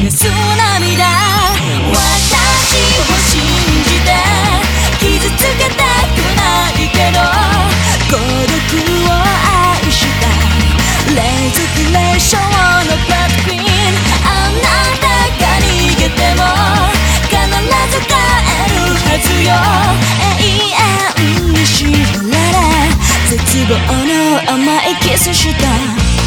出す涙、私を信じて傷つけたくないけど孤独を愛したレズクレーションのバッドクイーン、あなたが逃げても必ず帰るはずよ、永遠に知られ絶望の甘いキスした。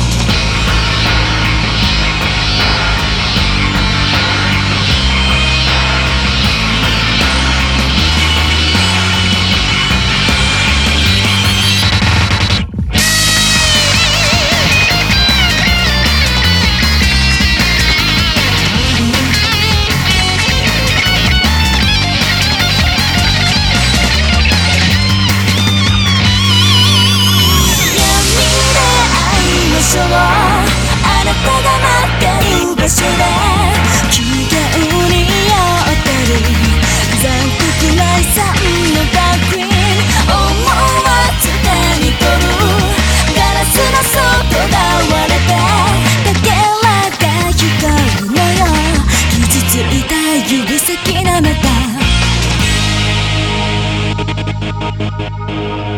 あなたが待ってる場所で危険に酔ってる残酷な遺産のダークイーン、思わず手に取るガラスの外が割れてかけらが光るのよ、傷ついた指先なめた